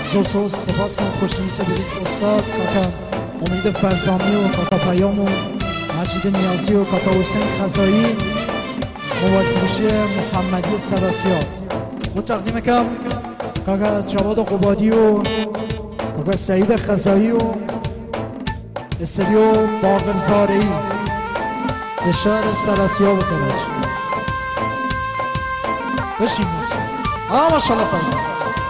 زور سپاس کنم خوشنویس بریز استاد کاکا امید فرزامی و کاکا پیام و مجید نیازی و کاکا حسین خزایی، موبایل فروشی محمدی سراسیات و تقدیم کم کاکا جواد قبادی و کاکا سعید خزایی و استودیو باقرزاره‌ای به شهر سراسیا و کرج. بشین ماشاءالله فرزان.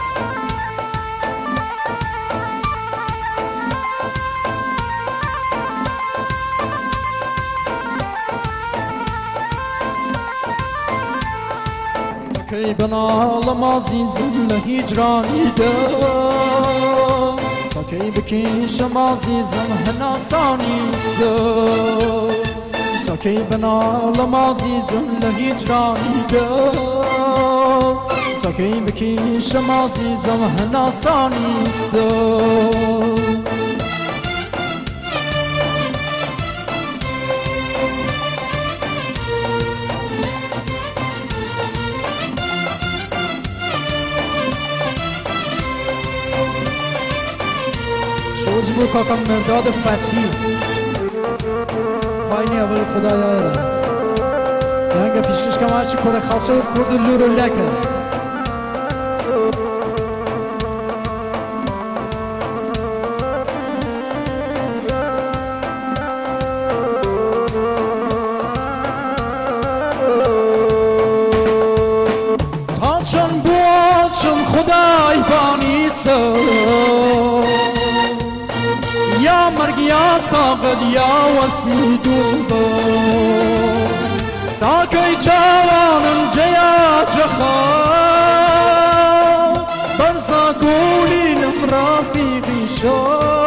کی بنالم عزیزم لهجرانی دم تا کی بکشم عزیزم هناسانیست تا کی بنالم عزیزم لهجرانی دم تا کی بکشم عزیزم هناسانیست شوزی بود کاکا مرداد فتحی خواهینی اولت خدای آیرم یعنی پیشکش کم هرچی کره خاصه و کرد لور و لکه تا چون بود چون خدای بانیسه یا مرگ یا ساقد یا وصلی دوبا تا کی جوانم جیا جخا برزا گولینم رفیقی شو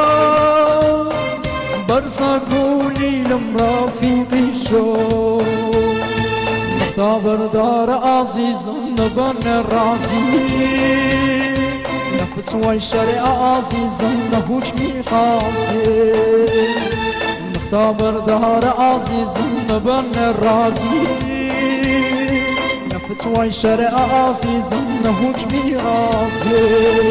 برزا گولینم رفیقی شو مختا بردار عزیزم نبن رازی نفس وای شرع عزیزم نحکمی قاضی نفتا بردار عزیزم نبن رازی نفس وای شرع عزیزم نحکمی قاضی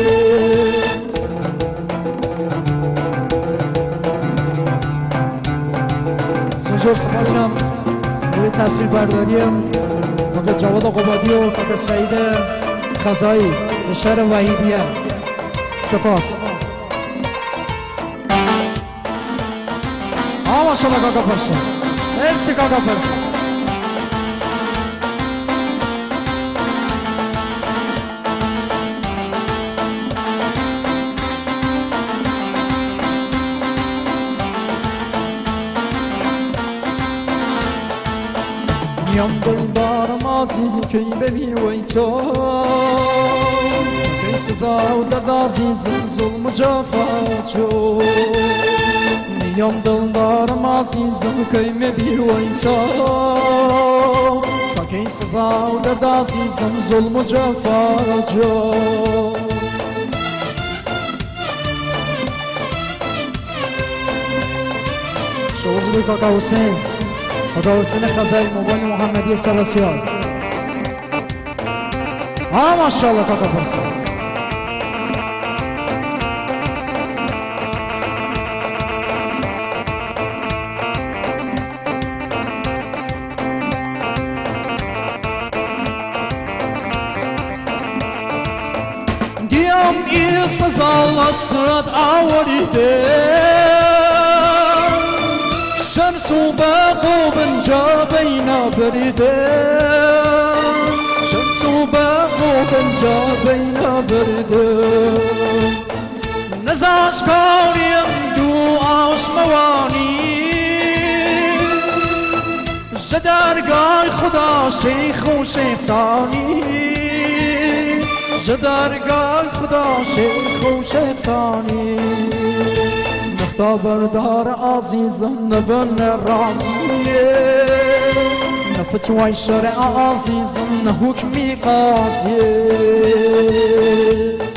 زور سپاس کنم روی تاثیر برداریم کاکا جواد قبادی و کاکا سعید خزایی به شهر وحیدیه. سپاس ماشاءالله کاکا پرسون. مرسی کاکا پرسون. میام دلدارم عزیزی که ببینوی تو سکی سزا و درد عزیزم ظلم و جفا جو میام دلدارم عزیزم که ببینوی تو سکی سزا و درد عزیزم ظلم و جفا جو شوز بی کاکا حسین کاکا حسین خزایی موبایل محمدی سلاسیات. ماشاءالله کاکا پرسون. دیام ای سزا صورت آوریده شمس و برق بنجا بینا بریده شمس و برق بنجا بینا بریده نزاش کاریم دو آش موانی جدرگاه خدا شیخ و شیخ ثانی جدرگاه خدا شیخ و شیخ ثانی نختا بردار عزیزم نبن رازیه نفتوای شرع عزیزم نحکمی قاضیه